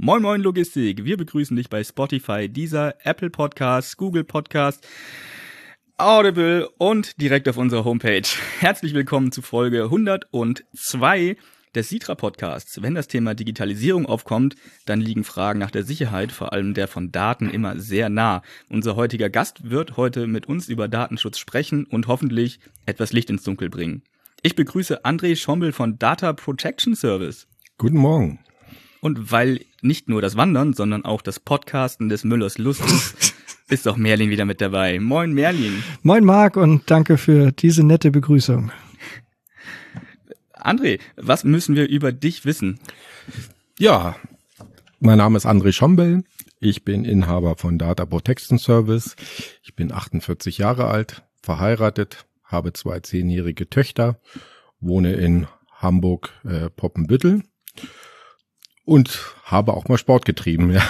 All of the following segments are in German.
Moin Moin Logistik, wir begrüßen dich bei Spotify, Deezer, Apple Podcasts, Google Podcasts, Audible und direkt auf unserer Homepage. Herzlich willkommen zu Folge 102 des Sitra Podcasts. Wenn das Thema Digitalisierung aufkommt, dann liegen Fragen nach der Sicherheit, vor allem der von Daten, immer sehr nah. Unser heutiger Gast wird heute mit uns über Datenschutz sprechen und hoffentlich etwas Licht ins Dunkel bringen. Ich begrüße André Schombel von Data Protection Service. Guten Morgen. Und weil nicht nur das Wandern, sondern auch das Podcasten des Müllers Lust ist auch Merlin wieder mit dabei. Moin Merlin. Moin Marc und danke für diese nette Begrüßung. André, was müssen wir über dich wissen? Ja, mein Name ist André Schombel. Ich bin Inhaber von Data Protection Service. Ich bin 48 Jahre alt, verheiratet, habe 2 10-jährige Töchter, wohne in Hamburg Poppenbüttel. Und habe auch mal Sport getrieben, ja.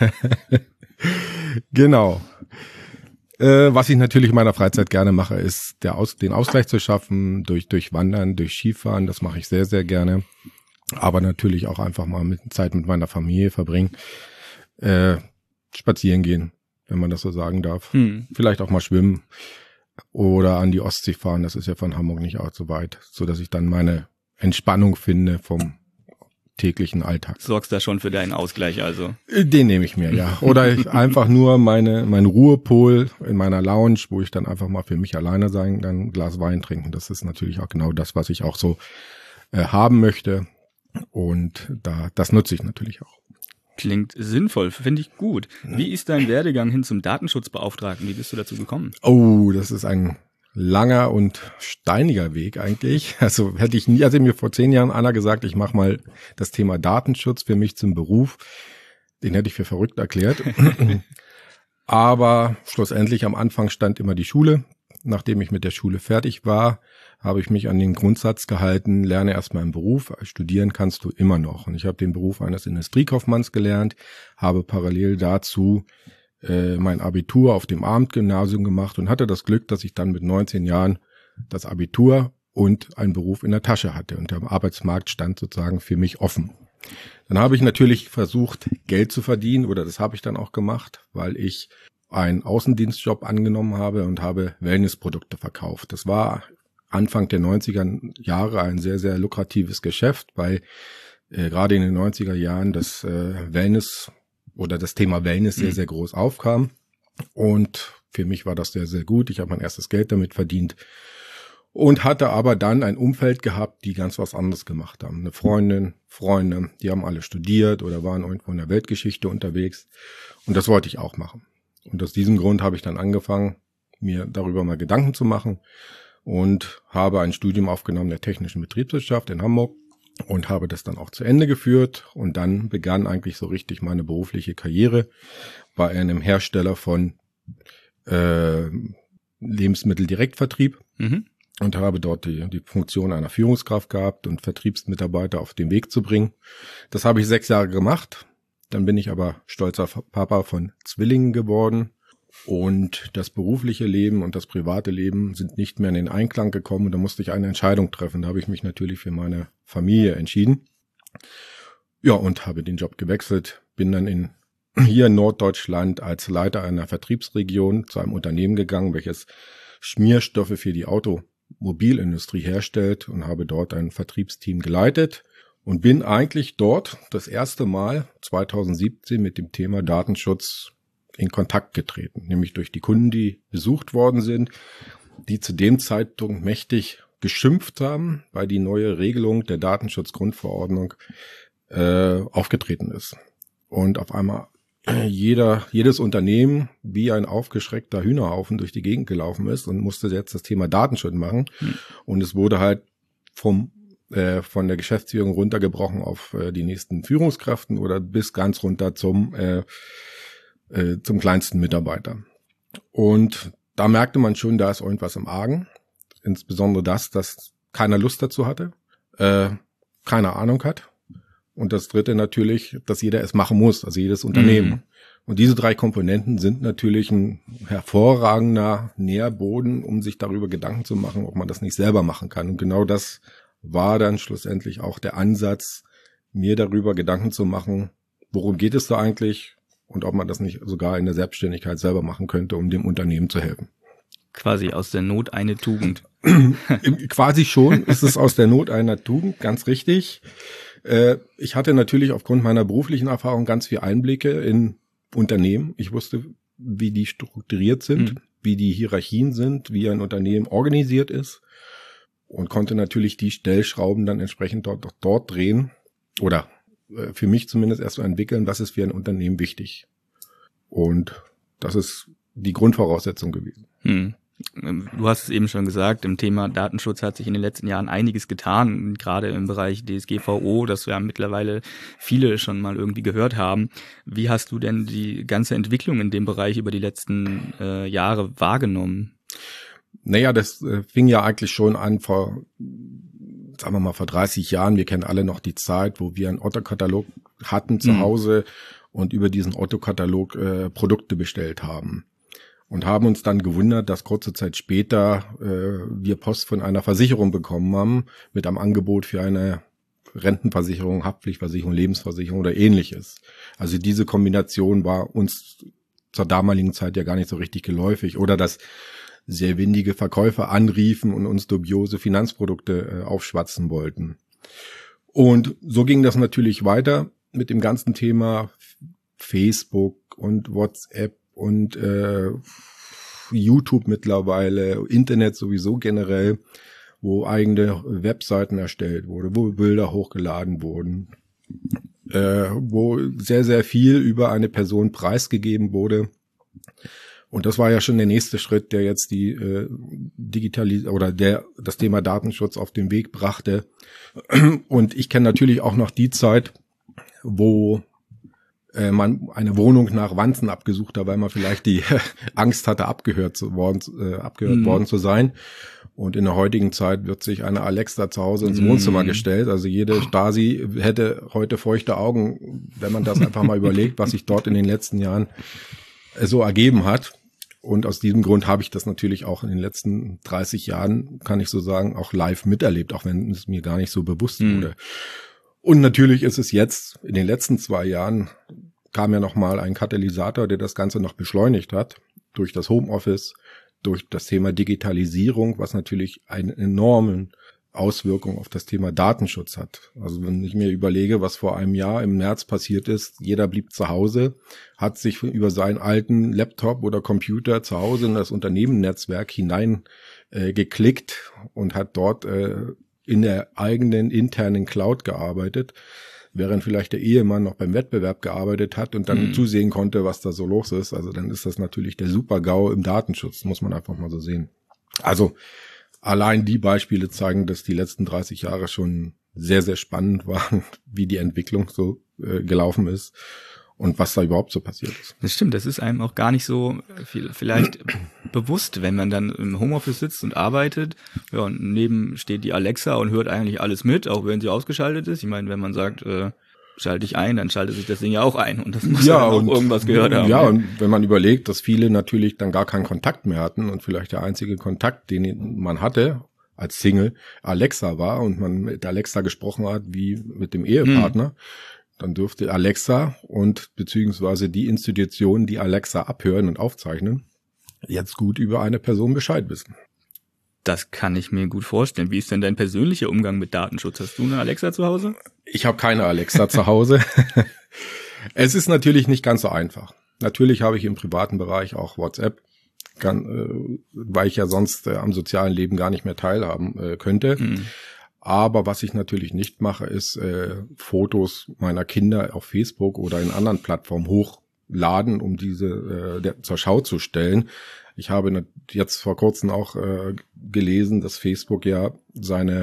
Genau. Was ich natürlich in meiner Freizeit gerne mache, ist den Ausgleich zu schaffen durch Wandern, durch Skifahren. Das mache ich sehr, sehr gerne. Aber natürlich auch einfach mal Zeit mit meiner Familie verbringen. Spazieren gehen, wenn man das so sagen darf. Vielleicht auch mal schwimmen oder an die Ostsee fahren. Das ist ja von Hamburg nicht auch so weit, so dass ich dann meine Entspannung finde vom täglichen Alltag. Sorgst da schon für deinen Ausgleich also? Den nehme ich mir, ja. Oder einfach nur mein Ruhepol in meiner Lounge, wo ich dann einfach mal für mich alleine sein, dann ein Glas Wein trinken. Das ist natürlich auch genau das, was ich auch so haben möchte. Und das nutze ich natürlich auch. Klingt sinnvoll, finde ich gut. Wie ist dein Werdegang hin zum Datenschutzbeauftragten? Wie bist du dazu gekommen? Oh, das ist ein langer und steiniger Weg eigentlich. Also hätte mir vor 10 Jahren einer gesagt, ich mache mal das Thema Datenschutz für mich zum Beruf, den hätte ich für verrückt erklärt. Aber schlussendlich am Anfang stand immer die Schule. Nachdem ich mit der Schule fertig war, habe ich mich an den Grundsatz gehalten, lerne erstmal einen Beruf, studieren kannst du immer noch. Und ich habe den Beruf eines Industriekaufmanns gelernt, habe parallel dazu mein Abitur auf dem Abendgymnasium gemacht und hatte das Glück, dass ich dann mit 19 Jahren das Abitur und einen Beruf in der Tasche hatte. Und der Arbeitsmarkt stand sozusagen für mich offen. Dann habe ich natürlich versucht, Geld zu verdienen, oder das habe ich dann auch gemacht, weil ich einen Außendienstjob angenommen habe und habe Wellnessprodukte verkauft. Das war Anfang der 90er Jahre ein sehr, sehr lukratives Geschäft, weil gerade in den 90er Jahren das Wellness oder das Thema Wellness sehr, sehr groß aufkam. Und für mich war das sehr, sehr gut. Ich habe mein erstes Geld damit verdient und hatte aber dann ein Umfeld gehabt, die ganz was anderes gemacht haben. Eine Freundin, Freunde, die haben alle studiert oder waren irgendwo in der Weltgeschichte unterwegs. Und das wollte ich auch machen. Und aus diesem Grund habe ich dann angefangen, mir darüber mal Gedanken zu machen und habe ein Studium aufgenommen der technischen Betriebswirtschaft in Hamburg. Und habe das dann auch zu Ende geführt. Und dann begann eigentlich so richtig meine berufliche Karriere bei einem Hersteller von Lebensmitteldirektvertrieb und habe dort die Funktion einer Führungskraft gehabt und Vertriebsmitarbeiter auf den Weg zu bringen. Das habe ich 6 Jahre gemacht. Dann bin ich aber stolzer Papa von Zwillingen geworden. Und das berufliche Leben und das private Leben sind nicht mehr in den Einklang gekommen. Und da musste ich eine Entscheidung treffen. Da habe ich mich natürlich für meine Familie entschieden. Ja, und habe den Job gewechselt. Bin dann hier in Norddeutschland als Leiter einer Vertriebsregion zu einem Unternehmen gegangen, welches Schmierstoffe für die Automobilindustrie herstellt, und habe dort ein Vertriebsteam geleitet. Und bin eigentlich dort das erste Mal 2017 mit dem Thema Datenschutz in Kontakt getreten, nämlich durch die Kunden, die besucht worden sind, die zu dem Zeitpunkt mächtig geschimpft haben, weil die neue Regelung der Datenschutzgrundverordnung aufgetreten ist. Und auf einmal jedes Unternehmen wie ein aufgeschreckter Hühnerhaufen durch die Gegend gelaufen ist und musste jetzt das Thema Datenschutz machen. Und es wurde halt von der Geschäftsführung runtergebrochen auf die nächsten Führungskräften oder bis ganz runter zum kleinsten Mitarbeiter. Und da merkte man schon, da ist irgendwas im Argen. Insbesondere dass keiner Lust dazu hatte, keine Ahnung hat. Und das Dritte natürlich, dass jeder es machen muss, also jedes Unternehmen. Und diese 3 Komponenten sind natürlich ein hervorragender Nährboden, um sich darüber Gedanken zu machen, ob man das nicht selber machen kann. Und genau das war dann schlussendlich auch der Ansatz, mir darüber Gedanken zu machen, worum geht es da eigentlich und ob man das nicht sogar in der Selbstständigkeit selber machen könnte, um dem Unternehmen zu helfen. Quasi aus der Not eine Tugend. Quasi schon ist es aus der Not einer Tugend, ganz richtig. Ich hatte natürlich aufgrund meiner beruflichen Erfahrung ganz viel Einblicke in Unternehmen. Ich wusste, wie die strukturiert sind, wie die Hierarchien sind, wie ein Unternehmen organisiert ist und konnte natürlich die Stellschrauben dann entsprechend dort drehen oder für mich zumindest erst so entwickeln, was ist für ein Unternehmen wichtig. Und das ist die Grundvoraussetzung gewesen. Du hast es eben schon gesagt, im Thema Datenschutz hat sich in den letzten Jahren einiges getan, gerade im Bereich DSGVO, das ja mittlerweile viele schon mal irgendwie gehört haben. Wie hast du denn die ganze Entwicklung in dem Bereich über die letzten Jahre wahrgenommen? Naja, das fing ja eigentlich schon an vor 30 Jahren. Wir kennen alle noch die Zeit, wo wir einen Otto-Katalog hatten zu Hause und über diesen Otto-Katalog Produkte bestellt haben. Und haben uns dann gewundert, dass kurze Zeit später wir Post von einer Versicherung bekommen haben mit einem Angebot für eine Rentenversicherung, Haftpflichtversicherung, Lebensversicherung oder ähnliches. Also diese Kombination war uns zur damaligen Zeit ja gar nicht so richtig geläufig. Oder dass sehr windige Verkäufer anriefen und uns dubiose Finanzprodukte aufschwatzen wollten. Und so ging das natürlich weiter mit dem ganzen Thema Facebook und WhatsApp und YouTube mittlerweile, Internet sowieso generell, wo eigene Webseiten erstellt wurde, wo Bilder hochgeladen wurden, wo sehr, sehr viel über eine Person preisgegeben wurde. Und das war ja schon der nächste Schritt, der jetzt die das Thema Datenschutz auf den Weg brachte. Und ich kenne natürlich auch noch die Zeit, wo man eine Wohnung nach Wanzen abgesucht hat, weil man vielleicht die Angst hatte, abgehört worden zu sein. Und in der heutigen Zeit wird sich eine Alexa zu Hause ins Wohnzimmer gestellt. Also jede Stasi hätte heute feuchte Augen, wenn man das einfach mal überlegt, was sich dort in den letzten Jahren so ergeben hat. Und aus diesem Grund habe ich das natürlich auch in den letzten 30 Jahren, kann ich so sagen, auch live miterlebt, auch wenn es mir gar nicht so bewusst wurde. Und natürlich ist es jetzt, in den letzten 2 Jahren, kam ja nochmal ein Katalysator, der das Ganze noch beschleunigt hat, durch das Homeoffice, durch das Thema Digitalisierung, was natürlich eine enorme Auswirkung auf das Thema Datenschutz hat. Also wenn ich mir überlege, was vor einem Jahr im März passiert ist, jeder blieb zu Hause, hat sich über seinen alten Laptop oder Computer zu Hause in das Unternehmensnetzwerk hinein geklickt und hat dort in der eigenen internen Cloud gearbeitet, während vielleicht der Ehemann noch beim Wettbewerb gearbeitet hat und dann zusehen konnte, was da so los ist. Also dann ist das natürlich der Super-GAU im Datenschutz, muss man einfach mal so sehen. Also allein die Beispiele zeigen, dass die letzten 30 Jahre schon sehr, sehr spannend waren, wie die Entwicklung so gelaufen ist und was da überhaupt so passiert ist. Das stimmt, das ist einem auch gar nicht so vielleicht bewusst, wenn man dann im Homeoffice sitzt und arbeitet. Ja, und neben steht die Alexa und hört eigentlich alles mit, auch wenn sie ausgeschaltet ist. Ich meine, wenn man sagt, schalte ich ein, dann schaltet sich das Ding ja auch ein und das muss ja auch irgendwas gehört haben. Ja, und wenn man überlegt, dass viele natürlich dann gar keinen Kontakt mehr hatten und vielleicht der einzige Kontakt, den man hatte als Single, Alexa war und man mit Alexa gesprochen hat wie mit dem Ehepartner, dann dürfte Alexa und beziehungsweise die Institutionen, die Alexa abhören und aufzeichnen, jetzt gut über eine Person Bescheid wissen. Das kann ich mir gut vorstellen. Wie ist denn dein persönlicher Umgang mit Datenschutz? Hast du eine Alexa zu Hause? Ich habe keine Alexa zu Hause. Es ist natürlich nicht ganz so einfach. Natürlich habe ich im privaten Bereich auch WhatsApp, weil ich ja sonst am sozialen Leben gar nicht mehr teilhaben könnte. Aber was ich natürlich nicht mache, ist Fotos meiner Kinder auf Facebook oder in anderen Plattformen hochladen, um diese zur Schau zu stellen. Ich habe jetzt vor kurzem auch gelesen, dass Facebook ja seine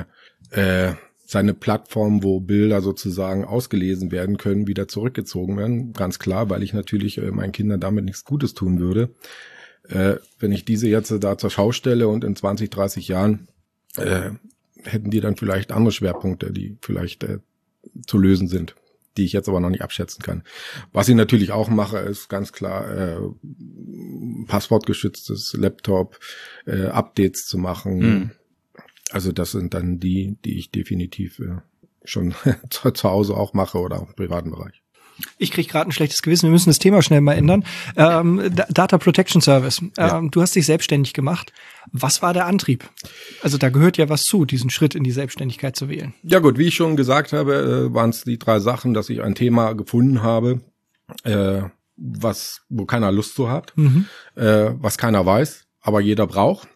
Plattform, wo Bilder sozusagen ausgelesen werden können, wieder zurückgezogen werden. Ganz klar, weil ich natürlich meinen Kindern damit nichts Gutes tun würde. Wenn ich diese jetzt da zur Schau stelle und in 20, 30 Jahren hätten die dann vielleicht andere Schwerpunkte, die vielleicht zu lösen sind, die ich jetzt aber noch nicht abschätzen kann. Was ich natürlich auch mache, ist ganz klar passwortgeschütztes Laptop, Updates zu machen. Also das sind dann die ich definitiv schon zu Hause auch mache oder auch im privaten Bereich. Ich kriege gerade ein schlechtes Gewissen. Wir müssen das Thema schnell mal ändern. Data Protection Service. Ja. Du hast dich selbstständig gemacht. Was war der Antrieb? Also da gehört ja was zu, diesen Schritt in die Selbstständigkeit zu wählen. Ja gut, wie ich schon gesagt habe, waren es die 3 Sachen, dass ich ein Thema gefunden habe, wo keiner Lust zu hat, was keiner weiß, aber jeder braucht.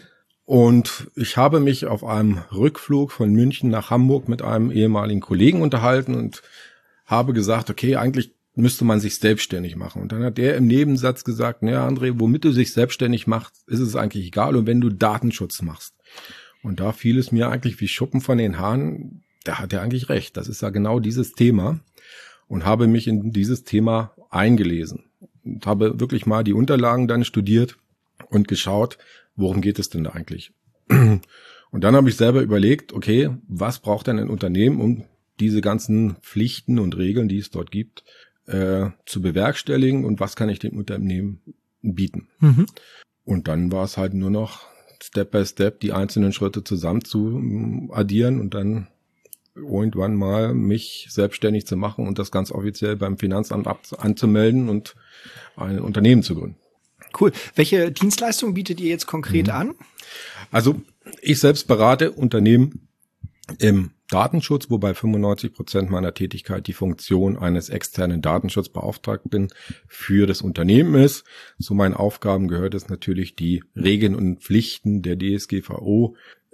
Und ich habe mich auf einem Rückflug von München nach Hamburg mit einem ehemaligen Kollegen unterhalten und habe gesagt, okay, eigentlich müsste man sich selbstständig machen. Und dann hat der im Nebensatz gesagt, naja, André, womit du dich selbstständig machst, ist es eigentlich egal. Und wenn du Datenschutz machst. Und da fiel es mir eigentlich wie Schuppen von den Haaren, da hat er eigentlich recht. Das ist ja genau dieses Thema. Und habe mich in dieses Thema eingelesen. Und habe wirklich mal die Unterlagen dann studiert und geschaut, worum geht es denn da eigentlich? Und dann habe ich selber überlegt, okay, was braucht denn ein Unternehmen, um diese ganzen Pflichten und Regeln, die es dort gibt, zu bewerkstelligen und was kann ich dem Unternehmen bieten? Und dann war es halt nur noch Step by Step die einzelnen Schritte zusammen zu addieren und dann irgendwann mal mich selbstständig zu machen und das ganz offiziell beim Finanzamt anzumelden und ein Unternehmen zu gründen. Cool. Welche Dienstleistungen bietet ihr jetzt konkret an? Also ich selbst berate Unternehmen im Datenschutz, wobei 95% meiner Tätigkeit die Funktion eines externen Datenschutzbeauftragten für das Unternehmen ist. Zu meinen Aufgaben gehört es natürlich, die Regeln und Pflichten der DSGVO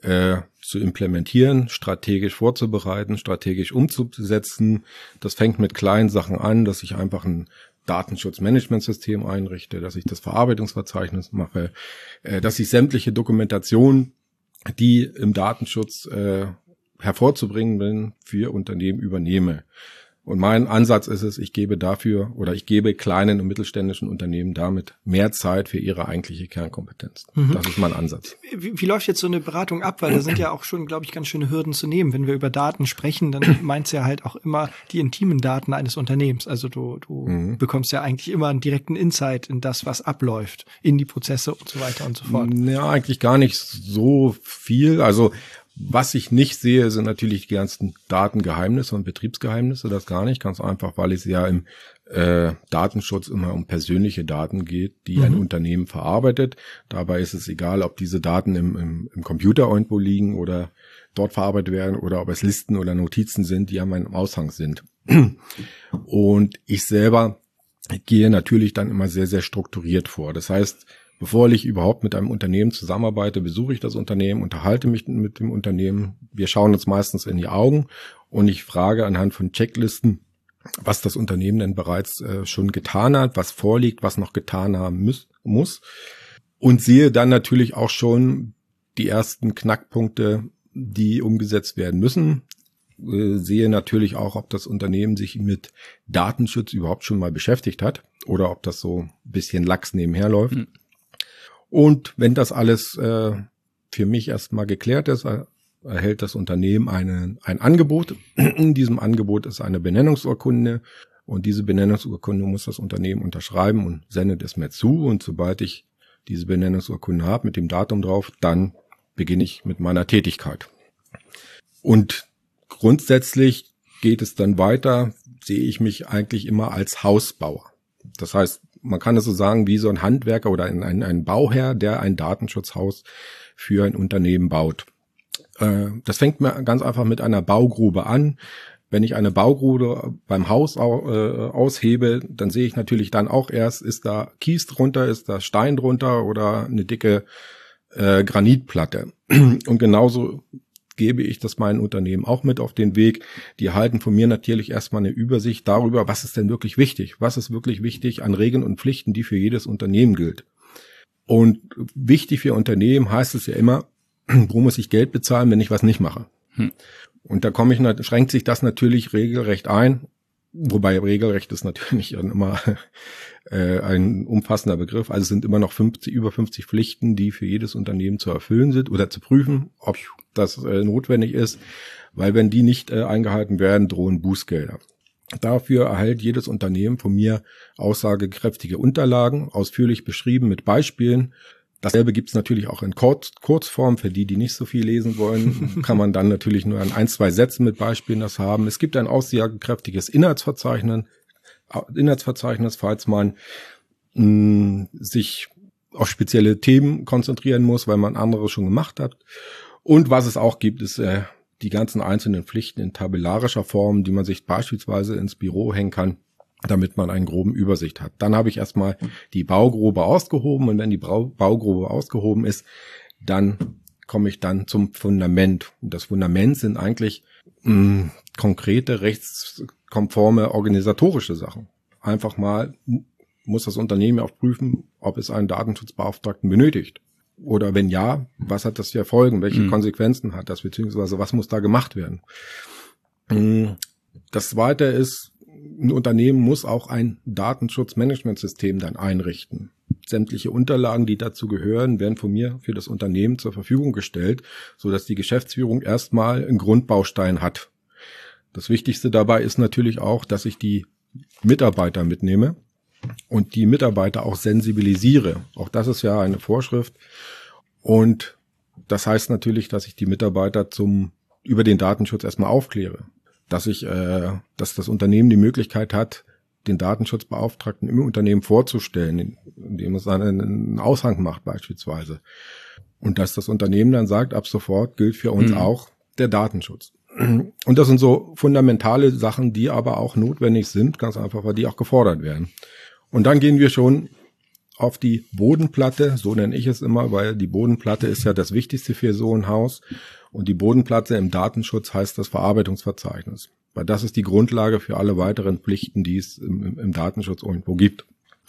zu implementieren, strategisch vorzubereiten, strategisch umzusetzen. Das fängt mit kleinen Sachen an, dass ich einfach ein Datenschutzmanagementsystem einrichte, dass ich das Verarbeitungsverzeichnis mache, dass ich sämtliche Dokumentation, die im Datenschutz hervorzubringen bin, für Unternehmen übernehme. Und mein Ansatz ist es, ich gebe kleinen und mittelständischen Unternehmen damit mehr Zeit für ihre eigentliche Kernkompetenz. Das ist mein Ansatz. Wie läuft jetzt so eine Beratung ab? Weil da sind ja auch schon, glaube ich, ganz schöne Hürden zu nehmen. Wenn wir über Daten sprechen, dann meint es ja halt auch immer die intimen Daten eines Unternehmens. Also du bekommst ja eigentlich immer einen direkten Insight in das, was abläuft, in die Prozesse und so weiter und so fort. Ja, eigentlich gar nicht so viel. Also was ich nicht sehe, sind natürlich die ganzen Datengeheimnisse und Betriebsgeheimnisse, das gar nicht, ganz einfach, weil es ja im Datenschutz immer um persönliche Daten geht, die ein Unternehmen verarbeitet. Dabei ist es egal, ob diese Daten im Computer irgendwo liegen oder dort verarbeitet werden oder ob es Listen oder Notizen sind, die an meinem Aushang sind. Und ich selber gehe natürlich dann immer sehr, sehr strukturiert vor. Das heißt, bevor ich überhaupt mit einem Unternehmen zusammenarbeite, besuche ich das Unternehmen, unterhalte mich mit dem Unternehmen. Wir schauen uns meistens in die Augen und ich frage anhand von Checklisten, was das Unternehmen denn bereits schon getan hat, was vorliegt, was noch getan haben muss. Und sehe dann natürlich auch schon die ersten Knackpunkte, die umgesetzt werden müssen. Sehe natürlich auch, ob das Unternehmen sich mit Datenschutz überhaupt schon mal beschäftigt hat oder ob das so ein bisschen lax nebenher läuft. Und wenn das alles für mich erstmal geklärt ist, erhält das Unternehmen ein Angebot. In diesem Angebot ist eine Benennungsurkunde und diese Benennungsurkunde muss das Unternehmen unterschreiben und sendet es mir zu. Und sobald ich diese Benennungsurkunde habe mit dem Datum drauf, dann beginne ich mit meiner Tätigkeit. Und grundsätzlich geht es dann weiter, sehe ich mich eigentlich immer als Hausbauer. Das heißt, man kann es so sagen wie so ein Handwerker oder ein Bauherr, der ein Datenschutzhaus für ein Unternehmen baut. Das fängt mir ganz einfach mit einer Baugrube an. Wenn ich eine Baugrube beim Haus aushebe, dann sehe ich natürlich dann auch erst, ist da Kies drunter, ist da Stein drunter oder eine dicke Granitplatte. Und genauso gebe ich das meinen Unternehmen auch mit auf den Weg. Die erhalten von mir natürlich erstmal eine Übersicht darüber, was ist denn wirklich wichtig? Was ist wirklich wichtig an Regeln und Pflichten, die für jedes Unternehmen gilt? Und wichtig für Unternehmen heißt es ja immer, wo muss ich Geld bezahlen, wenn ich was nicht mache? Und da schränkt sich das natürlich regelrecht ein. Wobei Regelrecht ist natürlich immer ein umfassender Begriff. Also es sind immer noch über 50 Pflichten, die für jedes Unternehmen zu erfüllen sind oder zu prüfen, ob das notwendig ist. Weil wenn die nicht eingehalten werden, drohen Bußgelder. Dafür erhält jedes Unternehmen von mir aussagekräftige Unterlagen, ausführlich beschrieben mit Beispielen. Dasselbe gibt's natürlich auch in Kurzform. Für die nicht so viel lesen wollen, kann man dann natürlich nur an 1, 2 Sätzen mit Beispielen das haben. Es gibt ein aussagekräftiges Inhaltsverzeichnis, Inhaltsverzeichnis, falls man sich auf spezielle Themen konzentrieren muss, weil man anderes schon gemacht hat. Und was es auch gibt, ist die ganzen einzelnen Pflichten in tabellarischer Form, die man sich beispielsweise ins Büro hängen kann, damit man einen groben Übersicht hat. Dann habe ich erstmal die Baugrube ausgehoben und wenn die Baugrube ausgehoben ist, dann komme ich dann zum Fundament. Und das Fundament sind eigentlich konkrete, rechtskonforme, organisatorische Sachen. Einfach mal muss das Unternehmen auch prüfen, ob es einen Datenschutzbeauftragten benötigt. Oder wenn ja, was hat das für Folgen? Welche Konsequenzen hat das? Beziehungsweise was muss da gemacht werden? Das Zweite ist, ein Unternehmen muss auch ein Datenschutzmanagementsystem dann einrichten. Sämtliche Unterlagen, die dazu gehören, werden von mir für das Unternehmen zur Verfügung gestellt, sodass die Geschäftsführung erstmal einen Grundbaustein hat. Das Wichtigste dabei ist natürlich auch, dass ich die Mitarbeiter mitnehme und die Mitarbeiter auch sensibilisiere. Auch das ist ja eine Vorschrift. Und das heißt natürlich, dass ich die Mitarbeiter über den Datenschutz erstmal aufkläre. Dass das Unternehmen die Möglichkeit hat, den Datenschutzbeauftragten im Unternehmen vorzustellen, indem es dann einen Aushang macht beispielsweise. Und dass das Unternehmen dann sagt, ab sofort gilt für uns auch der Datenschutz. Und das sind so fundamentale Sachen, die aber auch notwendig sind, ganz einfach, weil die auch gefordert werden. Und dann gehen wir schon auf die Bodenplatte, so nenne ich es immer, weil die Bodenplatte ist ja das Wichtigste für so ein Haus. Und die Bodenplatte im Datenschutz heißt das Verarbeitungsverzeichnis. Weil das ist die Grundlage für alle weiteren Pflichten, die es im Datenschutz irgendwo gibt.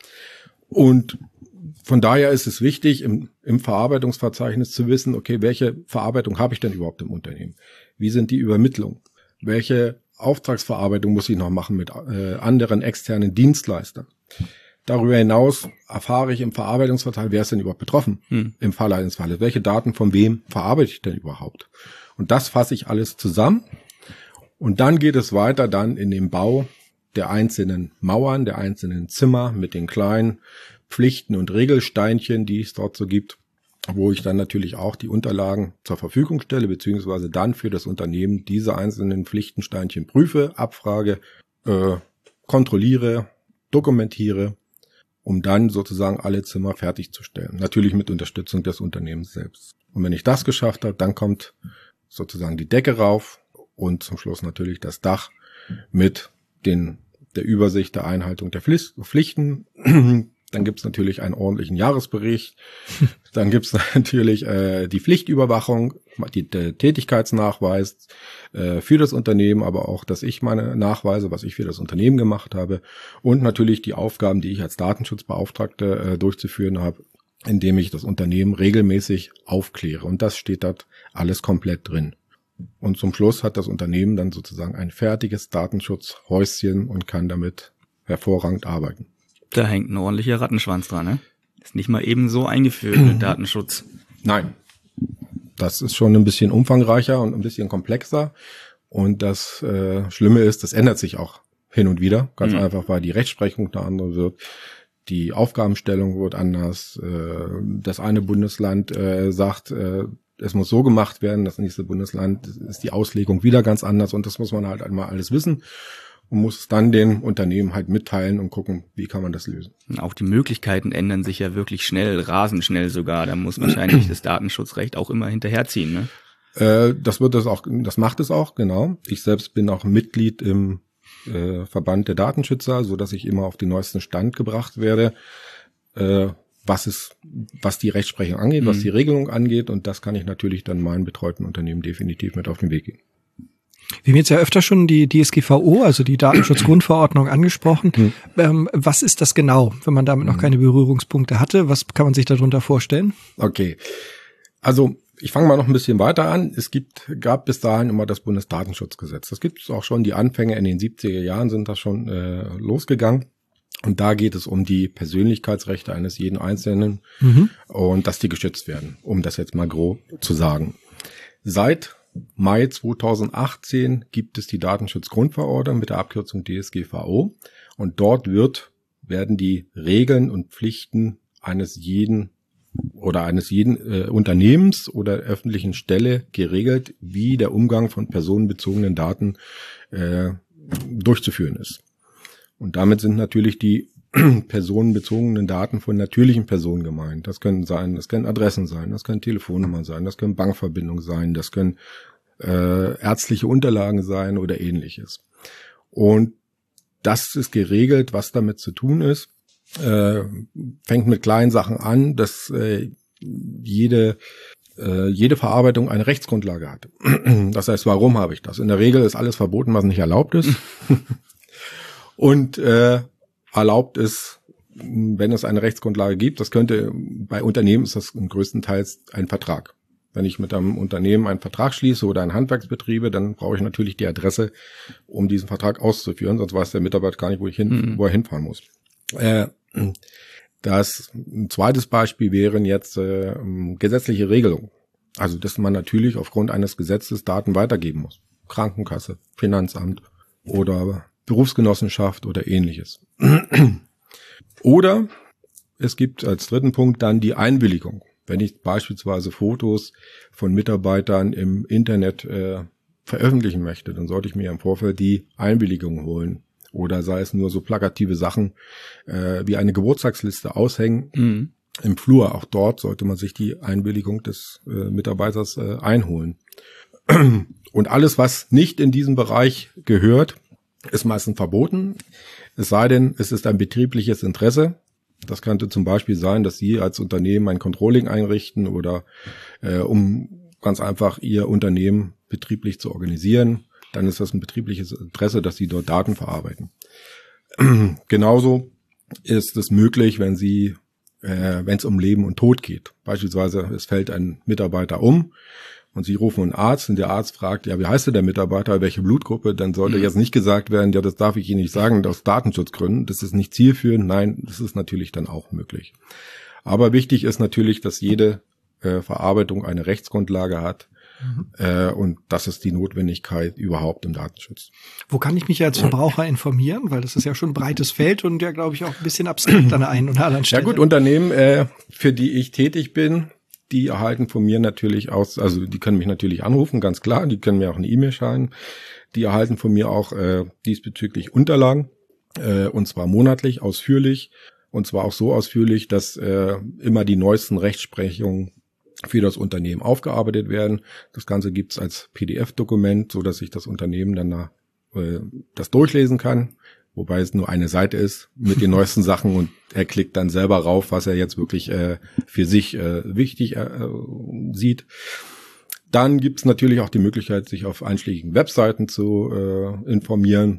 Und von daher ist es wichtig, im Verarbeitungsverzeichnis zu wissen, okay, welche Verarbeitung habe ich denn überhaupt im Unternehmen? Wie sind die Übermittlungen? Welche Auftragsverarbeitung muss ich noch machen mit anderen externen Dienstleistern? Darüber hinaus erfahre ich im Verarbeitungsverzeichnis, wer ist denn überhaupt betroffen im Falle eines Falles? Welche Daten von wem verarbeite ich denn überhaupt? Und das fasse ich alles zusammen. Und dann geht es weiter dann in den Bau der einzelnen Mauern, der einzelnen Zimmer mit den kleinen Pflichten und Regelsteinchen, die es dort so gibt, wo ich dann natürlich auch die Unterlagen zur Verfügung stelle, beziehungsweise dann für das Unternehmen diese einzelnen Pflichtensteinchen prüfe, abfrage, kontrolliere, dokumentiere, um dann sozusagen alle Zimmer fertigzustellen. Natürlich mit Unterstützung des Unternehmens selbst. Und wenn ich das geschafft habe, dann kommt sozusagen die Decke rauf und zum Schluss natürlich das Dach mit der Übersicht der Einhaltung der Pflichten. Dann gibt's natürlich einen ordentlichen Jahresbericht. Dann gibt's natürlich die Pflichtüberwachung, der Tätigkeitsnachweis für das Unternehmen, aber auch, dass ich meine Nachweise, was ich für das Unternehmen gemacht habe und natürlich die Aufgaben, die ich als Datenschutzbeauftragte durchzuführen habe, indem ich das Unternehmen regelmäßig aufkläre. Und das steht dort alles komplett drin. Und zum Schluss hat das Unternehmen dann sozusagen ein fertiges Datenschutzhäuschen und kann damit hervorragend arbeiten. Da hängt ein ordentlicher Rattenschwanz dran, ne? Ist nicht mal eben so eingeführt mit Datenschutz. Nein. Das ist schon ein bisschen umfangreicher und ein bisschen komplexer. Und das Schlimme ist, das ändert sich auch hin und wieder. Ganz einfach, weil die Rechtsprechung eine andere wird. Die Aufgabenstellung wird anders. Das eine Bundesland sagt, es muss so gemacht werden. Das nächste Bundesland ist die Auslegung wieder ganz anders. Und das muss man halt einmal alles wissen. Und muss dann den Unternehmen halt mitteilen und gucken, wie kann man das lösen. Auch die Möglichkeiten ändern sich ja wirklich schnell, rasend schnell sogar. Da muss wahrscheinlich das Datenschutzrecht auch immer hinterherziehen, ne? Das macht es auch, genau. Ich selbst bin auch Mitglied im Verband der Datenschützer, so dass ich immer auf den neuesten Stand gebracht werde, was die Rechtsprechung angeht, was die Regelung angeht. Und das kann ich natürlich dann meinen betreuten Unternehmen definitiv mit auf den Weg geben. Wir haben jetzt ja öfter schon die DSGVO, also die Datenschutzgrundverordnung, angesprochen. Was ist das genau, wenn man damit noch keine Berührungspunkte hatte? Was kann man sich darunter vorstellen? Okay, also ich fange mal noch ein bisschen weiter an. Gab bis dahin immer das Bundesdatenschutzgesetz. Das gibt es auch schon, die Anfänge in den 70er Jahren sind da schon losgegangen. Und da geht es um die Persönlichkeitsrechte eines jeden Einzelnen und dass die geschützt werden, um das jetzt mal grob zu sagen. Seit Mai 2018 gibt es die Datenschutzgrundverordnung mit der Abkürzung DSGVO und dort werden die Regeln und Pflichten eines jeden Unternehmens oder öffentlichen Stelle geregelt, wie der Umgang von personenbezogenen Daten durchzuführen ist. Und damit sind natürlich die personenbezogenen Daten von natürlichen Personen gemeint. Das können Adressen sein, das können Telefonnummern sein, das können Bankverbindungen sein, das können ärztliche Unterlagen sein oder ähnliches. Und das ist geregelt, was damit zu tun ist. Fängt mit kleinen Sachen an, dass jede Verarbeitung eine Rechtsgrundlage hat. Das heißt, warum habe ich das? In der Regel ist alles verboten, was nicht erlaubt ist. Und erlaubt ist, wenn es eine Rechtsgrundlage gibt. Das könnte, bei Unternehmen ist das größtenteils ein Vertrag. Wenn ich mit einem Unternehmen einen Vertrag schließe oder einen Handwerksbetriebe, dann brauche ich natürlich die Adresse, um diesen Vertrag auszuführen, sonst weiß der Mitarbeiter gar nicht, wo er hinfahren muss. Ein zweites Beispiel wären jetzt gesetzliche Regelungen. Also, dass man natürlich aufgrund eines Gesetzes Daten weitergeben muss. Krankenkasse, Finanzamt oder Berufsgenossenschaft oder ähnliches. Oder es gibt als dritten Punkt dann die Einwilligung. Wenn ich beispielsweise Fotos von Mitarbeitern im Internet veröffentlichen möchte, dann sollte ich mir im Vorfeld die Einwilligung holen. Oder sei es nur so plakative Sachen wie eine Geburtstagsliste aushängen im Flur. Auch dort sollte man sich die Einwilligung des Mitarbeiters einholen. Und alles, was nicht in diesem Bereich gehört, ist meistens verboten. Es sei denn, es ist ein betriebliches Interesse. Das könnte zum Beispiel sein, dass Sie als Unternehmen ein Controlling einrichten oder um ganz einfach Ihr Unternehmen betrieblich zu organisieren. Dann ist das ein betriebliches Interesse, dass Sie dort Daten verarbeiten. Genauso ist es möglich, wenn es um Leben und Tod geht. Beispielsweise, es fällt ein Mitarbeiter um und Sie rufen einen Arzt und der Arzt fragt, ja, wie heißt denn der Mitarbeiter, welche Blutgruppe? Dann sollte jetzt nicht gesagt werden, ja, das darf ich Ihnen nicht sagen, aus Datenschutzgründen. Das ist nicht zielführend. Nein, das ist natürlich dann auch möglich. Aber wichtig ist natürlich, dass jede Verarbeitung eine Rechtsgrundlage hat. Und das ist die Notwendigkeit überhaupt im Datenschutz. Wo kann ich mich als Verbraucher informieren? Weil das ist ja schon ein breites Feld und ja, glaube ich, auch ein bisschen abstrakt an der einen oder anderen Stelle. Ja gut, Unternehmen, für die ich tätig bin, die erhalten von mir natürlich also die können mich natürlich anrufen, ganz klar, die können mir auch eine E-Mail schreiben. Die erhalten von mir auch diesbezüglich Unterlagen, und zwar monatlich, ausführlich, und zwar auch so ausführlich, dass immer die neuesten Rechtsprechungen für das Unternehmen aufgearbeitet werden. Das Ganze gibt's als PDF-Dokument, so dass sich das Unternehmen dann das durchlesen kann, wobei es nur eine Seite ist mit den neuesten Sachen und er klickt dann selber rauf, was er jetzt wirklich für sich wichtig sieht. Dann gibt's natürlich auch die Möglichkeit, sich auf einschlägigen Webseiten zu informieren.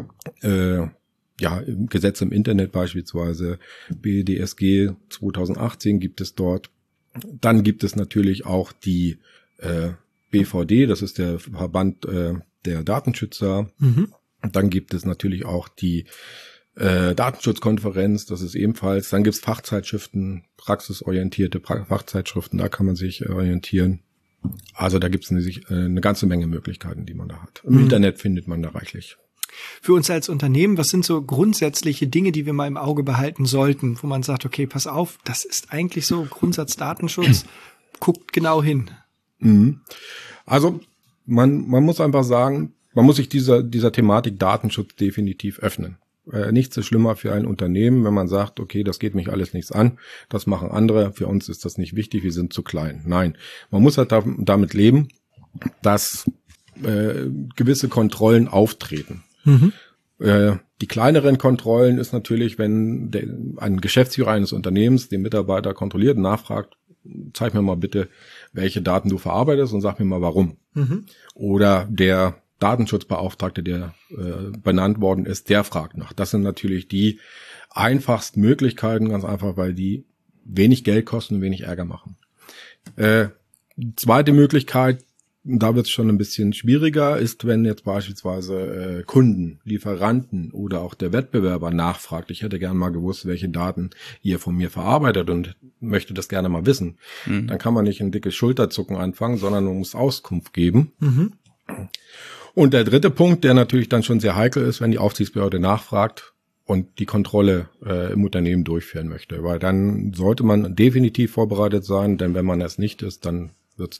Im Gesetz im Internet beispielsweise, BDSG 2018 gibt es dort. Dann gibt es natürlich auch die BVD, das ist der Verband der Datenschützer. Dann gibt es natürlich auch die Datenschutzkonferenz, das ist ebenfalls. Dann gibt es Fachzeitschriften, praxisorientierte Fachzeitschriften, da kann man sich orientieren. Also da gibt es eine ganze Menge Möglichkeiten, die man da hat. Im Internet findet man da reichlich. Für uns als Unternehmen, was sind so grundsätzliche Dinge, die wir mal im Auge behalten sollten, wo man sagt, okay, pass auf, das ist eigentlich so Grundsatz Datenschutz, guckt genau hin. Also man muss einfach sagen, man muss sich dieser Thematik Datenschutz definitiv öffnen. Nichts ist schlimmer für ein Unternehmen, wenn man sagt, okay, das geht mich alles nichts an, das machen andere, für uns ist das nicht wichtig, wir sind zu klein. Nein, man muss halt damit leben, dass gewisse Kontrollen auftreten. Die kleineren Kontrollen ist natürlich, wenn ein Geschäftsführer eines Unternehmens den Mitarbeiter kontrolliert und nachfragt, zeig mir mal bitte, welche Daten du verarbeitest und sag mir mal warum. Oder der Datenschutzbeauftragte, der benannt worden ist, der fragt nach. Das sind natürlich die einfachsten Möglichkeiten, ganz einfach, weil die wenig Geld kosten und wenig Ärger machen. Zweite Möglichkeit, da wird es schon ein bisschen schwieriger, ist, wenn jetzt beispielsweise Kunden, Lieferanten oder auch der Wettbewerber nachfragt, ich hätte gerne mal gewusst, welche Daten ihr von mir verarbeitet und möchte das gerne mal wissen. Dann kann man nicht ein dickes Schulterzucken anfangen, sondern man muss Auskunft geben. Und der dritte Punkt, der natürlich dann schon sehr heikel ist, wenn die Aufsichtsbehörde nachfragt und die Kontrolle im Unternehmen durchführen möchte. Weil dann sollte man definitiv vorbereitet sein, denn wenn man es nicht ist, dann wird's teuer.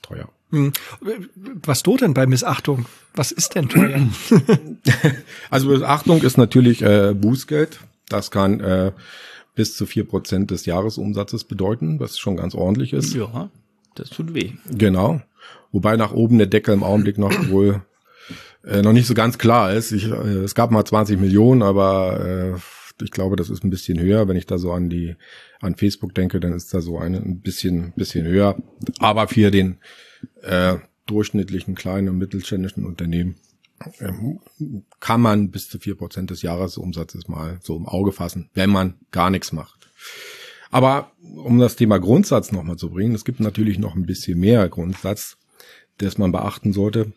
Was droht denn bei Missachtung? Was ist denn teuer? Also Missachtung ist natürlich Bußgeld. Das kann bis zu 4% des Jahresumsatzes bedeuten, was schon ganz ordentlich ist. Ja, das tut weh. Genau. Wobei nach oben der Deckel im Augenblick noch wohl noch nicht so ganz klar ist. Es gab mal 20 Millionen, aber ich glaube, das ist ein bisschen höher. Wenn ich da so an Facebook denke, dann ist da so ein bisschen höher. Aber für den durchschnittlichen kleinen und mittelständischen Unternehmen kann man bis zu 4% des Jahresumsatzes mal so im Auge fassen, wenn man gar nichts macht. Aber um das Thema Grundsatz nochmal zu bringen, es gibt natürlich noch ein bisschen mehr Grundsatz, das man beachten sollte,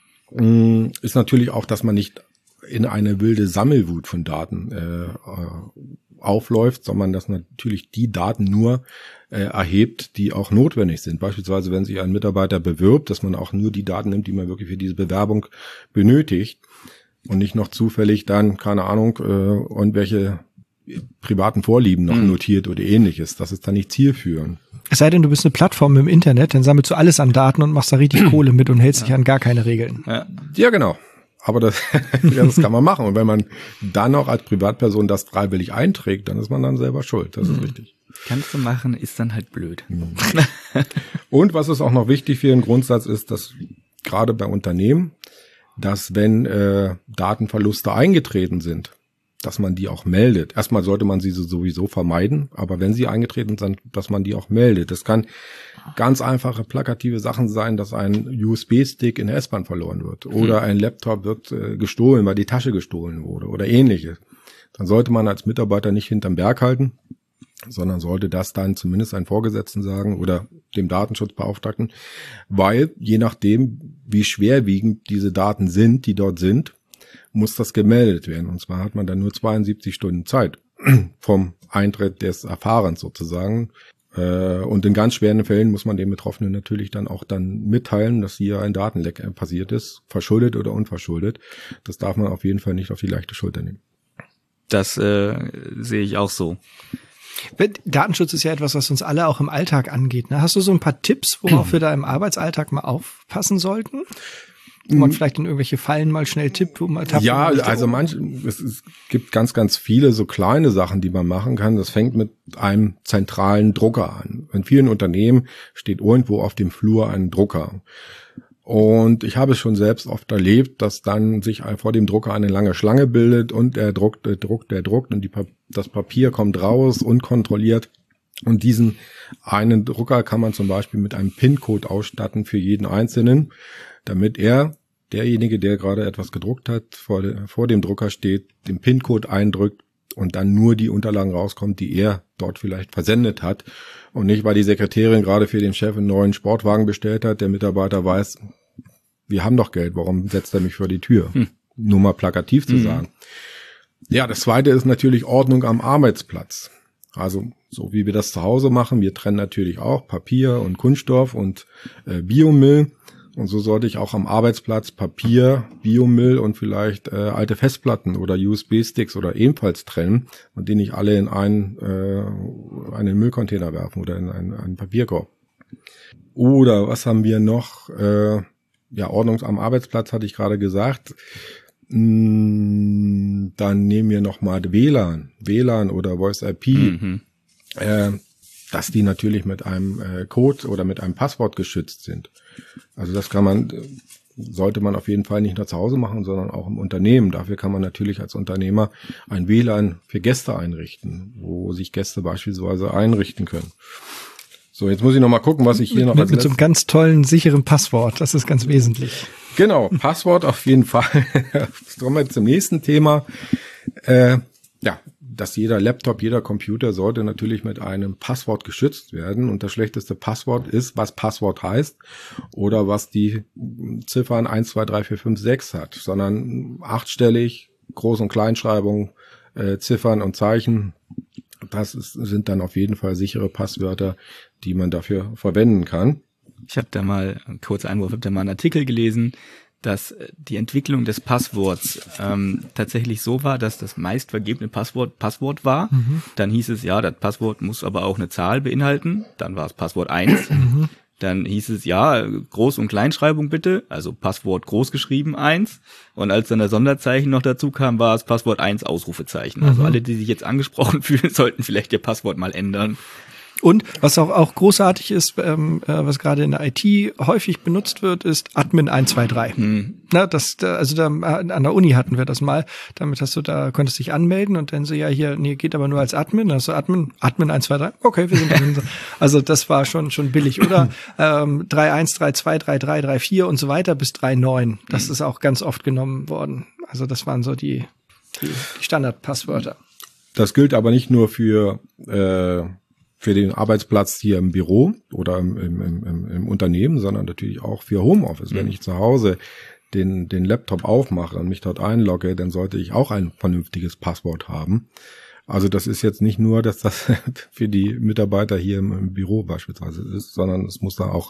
ist natürlich auch, dass man nicht in eine wilde Sammelwut von Daten aufläuft, sondern dass natürlich die Daten nur erhebt, die auch notwendig sind. Beispielsweise, wenn sich ein Mitarbeiter bewirbt, dass man auch nur die Daten nimmt, die man wirklich für diese Bewerbung benötigt und nicht noch zufällig dann, keine Ahnung, irgendwelche privaten Vorlieben noch notiert oder ähnliches. Das ist dann nicht zielführend. Es sei denn, du bist eine Plattform im Internet, dann sammelst du alles an Daten und machst da richtig Kohle mit und hältst dich an gar keine Regeln. Ja, genau. Aber das kann man machen. Und wenn man dann noch als Privatperson das freiwillig einträgt, dann ist man dann selber schuld. Das ist richtig. Kannst du machen, ist dann halt blöd. Und was ist auch noch wichtig für einen Grundsatz ist, dass gerade bei Unternehmen, dass wenn Datenverluste eingetreten sind, dass man die auch meldet. Erstmal sollte man sie sowieso vermeiden, aber wenn sie eingetreten sind, dass man die auch meldet. Das kann ganz einfache, plakative Sachen sein, dass ein USB-Stick in der S-Bahn verloren wird oder ein Laptop wird gestohlen, weil die Tasche gestohlen wurde oder ähnliches. Dann sollte man als Mitarbeiter nicht hinterm Berg halten, sondern sollte das dann zumindest einem Vorgesetzten sagen oder dem Datenschutzbeauftragten, weil je nachdem, wie schwerwiegend diese Daten sind, die dort sind, muss das gemeldet werden. Und zwar hat man dann nur 72 Stunden Zeit vom Eintritt des Erfahrens sozusagen. Und in ganz schweren Fällen muss man den Betroffenen natürlich dann auch mitteilen, dass hier ein Datenleck passiert ist, verschuldet oder unverschuldet. Das darf man auf jeden Fall nicht auf die leichte Schulter nehmen. Das sehe ich auch so. Datenschutz ist ja etwas, was uns alle auch im Alltag angeht. Ne? Hast du so ein paar Tipps, worauf wir da im Arbeitsalltag mal aufpassen sollten? Wo man vielleicht in irgendwelche Fallen mal schnell tippt, wo man tappt. Ja, also es gibt ganz, ganz viele so kleine Sachen, die man machen kann. Das fängt mit einem zentralen Drucker an. In vielen Unternehmen steht irgendwo auf dem Flur ein Drucker. Und ich habe es schon selbst oft erlebt, dass dann sich vor dem Drucker eine lange Schlange bildet und er druckt und das Papier kommt raus unkontrolliert. Und diesen einen Drucker kann man zum Beispiel mit einem PIN-Code ausstatten für jeden Einzelnen, damit derjenige, der gerade etwas gedruckt hat, vor dem Drucker steht, den PIN-Code eindrückt und dann nur die Unterlagen rauskommt, die er dort vielleicht versendet hat. Und nicht, weil die Sekretärin gerade für den Chef einen neuen Sportwagen bestellt hat, der Mitarbeiter weiß, wir haben doch Geld, warum setzt er mich vor die Tür? Nur mal plakativ zu sagen. Ja, das Zweite ist natürlich Ordnung am Arbeitsplatz. Also so wie wir das zu Hause machen, wir trennen natürlich auch Papier und Kunststoff und Biomüll. Und so sollte ich auch am Arbeitsplatz Papier, Biomüll und vielleicht alte Festplatten oder USB-Sticks oder ebenfalls trennen und die nicht alle in einen Müllcontainer werfen oder in einen Papierkorb. Oder was haben wir noch? Ordnung am Arbeitsplatz hatte ich gerade gesagt. Dann nehmen wir nochmal WLAN oder Voice IP. Dass die natürlich mit einem Code oder mit einem Passwort geschützt sind. Also das sollte man auf jeden Fall nicht nur zu Hause machen, sondern auch im Unternehmen. Dafür kann man natürlich als Unternehmer ein WLAN für Gäste einrichten, wo sich Gäste beispielsweise einrichten können. So, jetzt muss ich noch mal gucken, was ich hier noch mit so einem ganz tollen, sicheren Passwort. Das ist ganz wesentlich. Genau, Passwort auf jeden Fall. Kommen wir zum nächsten Thema. Dass jeder Laptop, jeder Computer sollte natürlich mit einem Passwort geschützt werden. Und das schlechteste Passwort ist, was Passwort heißt oder was die Ziffern 1, 2, 3, 4, 5, 6 hat, sondern 8-stellig, Groß- und Kleinschreibung, Ziffern und Zeichen. Sind dann auf jeden Fall sichere Passwörter, die man dafür verwenden kann. Ich habe da mal, kurzer Einwurf, einen Artikel gelesen, dass die Entwicklung des Passworts tatsächlich so war, dass das meistvergebene Passwort war. Dann hieß es, ja, das Passwort muss aber auch eine Zahl beinhalten. Dann war es Passwort 1. dann hieß es, ja, Groß- und Kleinschreibung bitte, also Passwort groß geschrieben 1. Und als dann das Sonderzeichen noch dazu kam, war es Passwort 1 Ausrufezeichen. Also alle, die sich jetzt angesprochen fühlen, sollten vielleicht ihr Passwort mal ändern. Und was auch großartig ist, was gerade in der IT häufig benutzt wird, ist Admin 123. Na, an der Uni hatten wir das mal. Damit konntest du dich anmelden und dann so, ja, hier, nee, geht aber nur als Admin. Also Admin 123. Okay, wir sind drin. Also das war schon billig. Oder 3.1, 3.2, 3.3, 3.4 und so weiter bis 3.9. Das ist auch ganz oft genommen worden. Also das waren so die Standardpasswörter. Das gilt aber nicht nur für den Arbeitsplatz hier im Büro oder im Unternehmen, sondern natürlich auch für Homeoffice. Wenn ich zu Hause den Laptop aufmache und mich dort einlogge, dann sollte ich auch ein vernünftiges Passwort haben. Also das ist jetzt nicht nur, dass das für die Mitarbeiter hier im Büro beispielsweise ist, sondern es muss da auch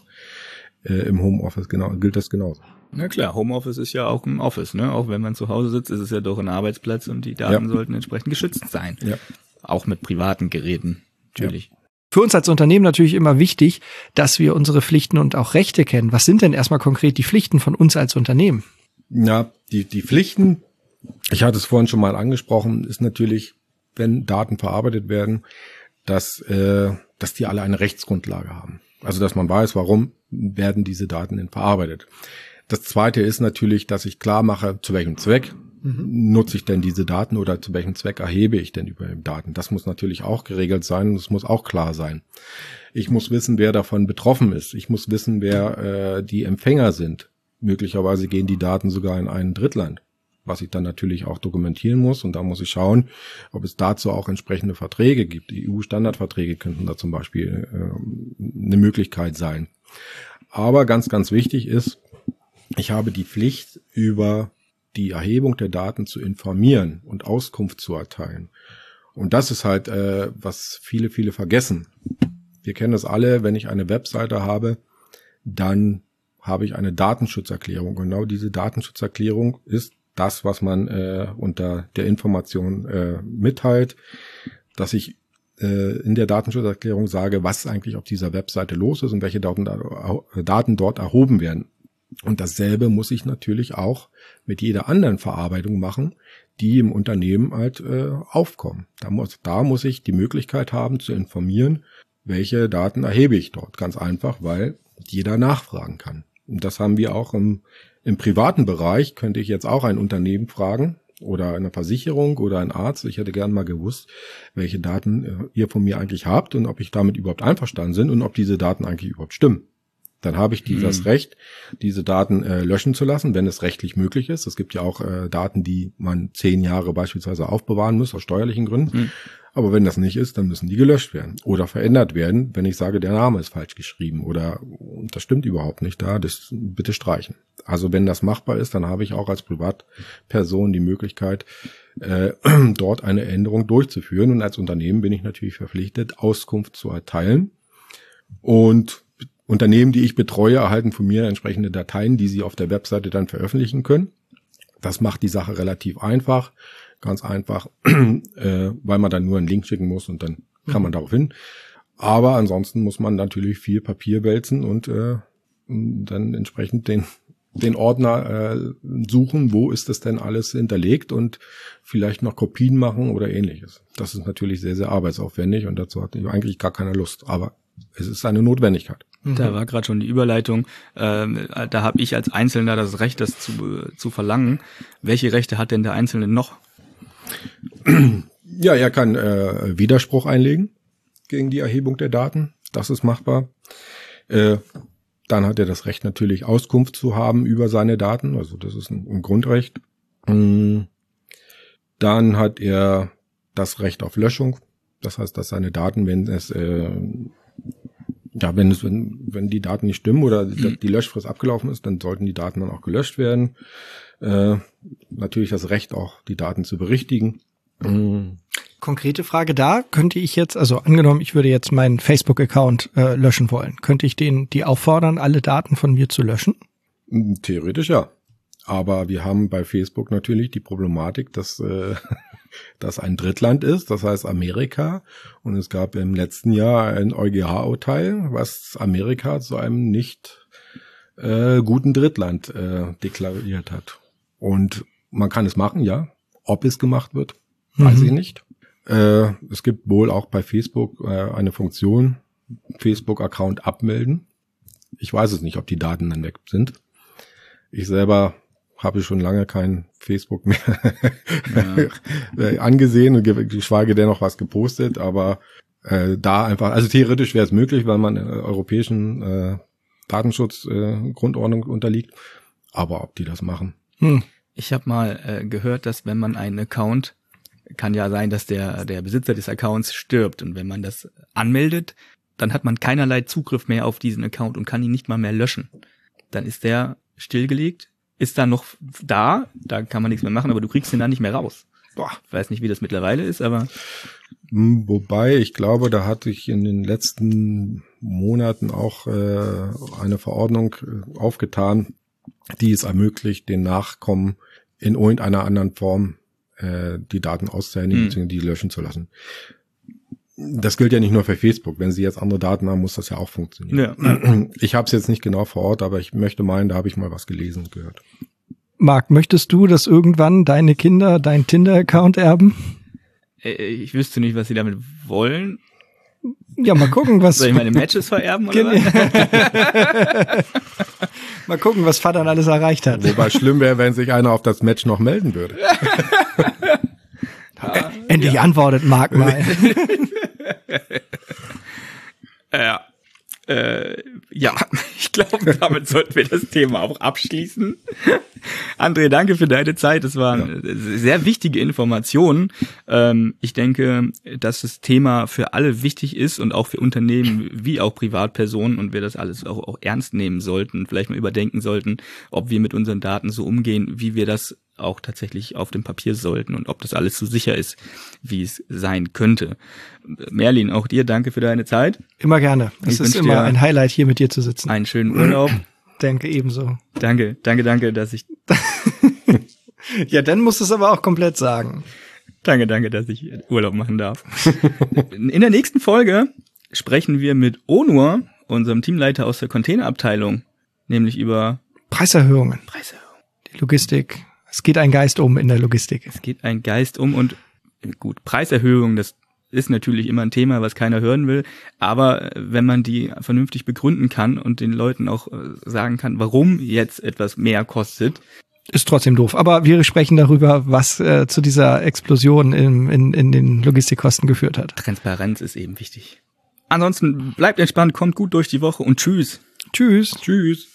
im Homeoffice gilt das genauso. Na klar, Homeoffice ist ja auch ein Office, ne? Auch wenn man zu Hause sitzt, ist es ja doch ein Arbeitsplatz und die Daten sollten entsprechend geschützt sein. Ja. Auch mit privaten Geräten, natürlich. Ja. Für uns als Unternehmen natürlich immer wichtig, dass wir unsere Pflichten und auch Rechte kennen. Was sind denn erstmal konkret die Pflichten von uns als Unternehmen? Ja, die Pflichten, ich hatte es vorhin schon mal angesprochen, ist natürlich, wenn Daten verarbeitet werden, dass die alle eine Rechtsgrundlage haben. Also, dass man weiß, warum werden diese Daten denn verarbeitet. Das Zweite ist natürlich, dass ich klar mache, zu welchem Zweck nutze ich denn diese Daten oder zu welchem Zweck erhebe ich denn über die Daten. Das muss natürlich auch geregelt sein und es muss auch klar sein. Ich muss wissen, wer davon betroffen ist. Ich muss wissen, wer die Empfänger sind. Möglicherweise gehen die Daten sogar in ein Drittland, was ich dann natürlich auch dokumentieren muss. Und da muss ich schauen, ob es dazu auch entsprechende Verträge gibt. Die EU-Standardverträge könnten da zum Beispiel eine Möglichkeit sein. Aber ganz, ganz wichtig ist, ich habe die Pflicht, über die Erhebung der Daten zu informieren und Auskunft zu erteilen. Und das ist halt, was viele vergessen. Wir kennen das alle, wenn ich eine Webseite habe, dann habe ich eine Datenschutzerklärung. Genau diese Datenschutzerklärung ist das, was man unter der Information mitteilt, dass ich in der Datenschutzerklärung sage, was eigentlich auf dieser Webseite los ist und welche Daten dort erhoben werden. Und dasselbe muss ich natürlich auch mit jeder anderen Verarbeitung machen, die im Unternehmen halt aufkommen. Da muss ich die Möglichkeit haben zu informieren, welche Daten erhebe ich dort. Ganz einfach, weil jeder nachfragen kann. Und das haben wir auch im privaten Bereich, könnte ich jetzt auch ein Unternehmen fragen oder eine Versicherung oder ein Arzt. Ich hätte gern mal gewusst, welche Daten ihr von mir eigentlich habt und ob ich damit überhaupt einverstanden bin und ob diese Daten eigentlich überhaupt stimmen. Dann habe ich das Recht, diese Daten löschen zu lassen, wenn es rechtlich möglich ist. Es gibt ja auch Daten, die man 10 Jahre beispielsweise aufbewahren muss, aus steuerlichen Gründen. Aber wenn das nicht ist, dann müssen die gelöscht werden oder verändert werden, wenn ich sage, der Name ist falsch geschrieben oder das stimmt überhaupt nicht da, das bitte streichen. Also wenn das machbar ist, dann habe ich auch als Privatperson die Möglichkeit, dort eine Änderung durchzuführen. Und als Unternehmen bin ich natürlich verpflichtet, Auskunft zu erteilen. Und Unternehmen, die ich betreue, erhalten von mir entsprechende Dateien, die sie auf der Webseite dann veröffentlichen können. Das macht die Sache relativ einfach, ganz einfach, weil man dann nur einen Link schicken muss und dann kann man darauf hin. Aber ansonsten muss man natürlich viel Papier wälzen und dann entsprechend den Ordner suchen, wo ist das denn alles hinterlegt und vielleicht noch Kopien machen oder ähnliches. Das ist natürlich sehr, sehr arbeitsaufwendig und dazu hatte ich eigentlich gar keine Lust, aber es ist eine Notwendigkeit. Da war gerade schon die Überleitung. Da habe ich als Einzelner das Recht, das zu verlangen. Welche Rechte hat denn der Einzelne noch? Ja, er kann Widerspruch einlegen gegen die Erhebung der Daten. Das ist machbar. Dann hat er das Recht natürlich Auskunft zu haben über seine Daten. Also das ist ein Grundrecht. Dann hat er das Recht auf Löschung. Das heißt, dass seine Daten, wenn die Daten nicht stimmen oder die Löschfrist abgelaufen ist, dann sollten die Daten dann auch gelöscht werden. Natürlich das Recht, auch die Daten zu berichtigen. Konkrete Frage da, könnte ich jetzt, also angenommen, ich würde jetzt meinen Facebook-Account löschen wollen, könnte ich die auffordern, alle Daten von mir zu löschen? Theoretisch ja. Aber wir haben bei Facebook natürlich die Problematik, dass das ein Drittland ist, das heißt Amerika. Und es gab im letzten Jahr ein EuGH-Urteil, was Amerika zu einem nicht guten Drittland deklariert hat. Und man kann es machen, ja. Ob es gemacht wird, weiß ich nicht. Es gibt wohl auch bei Facebook eine Funktion, Facebook-Account abmelden. Ich weiß es nicht, ob die Daten dann weg sind. Ich selber habe schon lange kein Facebook mehr angesehen und geschweige denn noch was gepostet, aber da einfach, also theoretisch wäre es möglich, weil man europäischen Datenschutzgrundordnung unterliegt, aber ob die das machen. Ich habe mal gehört, dass wenn man einen Account, kann ja sein, dass der Besitzer des Accounts stirbt und wenn man das anmeldet, dann hat man keinerlei Zugriff mehr auf diesen Account und kann ihn nicht mal mehr löschen. Dann ist der stillgelegt, ist dann noch da kann man nichts mehr machen, aber du kriegst ihn dann nicht mehr raus. Boah, ich weiß nicht, wie das mittlerweile ist, aber... Wobei, ich glaube, da hatte ich in den letzten Monaten auch eine Verordnung aufgetan, die es ermöglicht, den Nachkommen in irgendeiner anderen Form die Daten auszuhändigen bzw. die löschen zu lassen. Das gilt ja nicht nur für Facebook. Wenn Sie jetzt andere Daten haben, muss das ja auch funktionieren. Ja. Ich habe es jetzt nicht genau vor Ort, aber ich möchte meinen, da habe ich mal was gelesen und gehört. Marc, möchtest du, dass irgendwann deine Kinder deinen Tinder-Account erben? Ich wüsste nicht, was sie damit wollen. Ja, mal gucken, was... Soll ich meine Matches vererben oder was? Mal gucken, was Vater alles erreicht hat. Wobei schlimm wäre, wenn sich einer auf das Match noch melden würde. Endlich antwortet Marc mal. Ja, ich glaube, damit sollten wir das Thema auch abschließen. André, danke für deine Zeit. Das waren sehr wichtige Informationen. Ich denke, dass das Thema für alle wichtig ist und auch für Unternehmen wie auch Privatpersonen und wir das alles auch ernst nehmen sollten, vielleicht mal überdenken sollten, ob wir mit unseren Daten so umgehen, wie wir das auch tatsächlich auf dem Papier sollten und ob das alles so sicher ist, wie es sein könnte. Merlin, auch dir danke für deine Zeit. Immer gerne. Es ist immer ein Highlight, hier mit dir zu sitzen. Einen schönen Urlaub. Danke, ebenso. Danke, dass ich... Ja, dann musst du es aber auch komplett sagen. Danke, dass ich Urlaub machen darf. In der nächsten Folge sprechen wir mit Onur, unserem Teamleiter aus der Containerabteilung, nämlich über Preiserhöhungen. Die Logistik. Es geht ein Geist um in der Logistik. Es geht ein Geist um und gut, Preiserhöhung, das ist natürlich immer ein Thema, was keiner hören will, aber wenn man die vernünftig begründen kann und den Leuten auch sagen kann, warum jetzt etwas mehr kostet. Ist trotzdem doof, aber wir sprechen darüber, was zu dieser Explosion in den Logistikkosten geführt hat. Transparenz ist eben wichtig. Ansonsten bleibt entspannt, kommt gut durch die Woche und tschüss. Tschüss. Tschüss.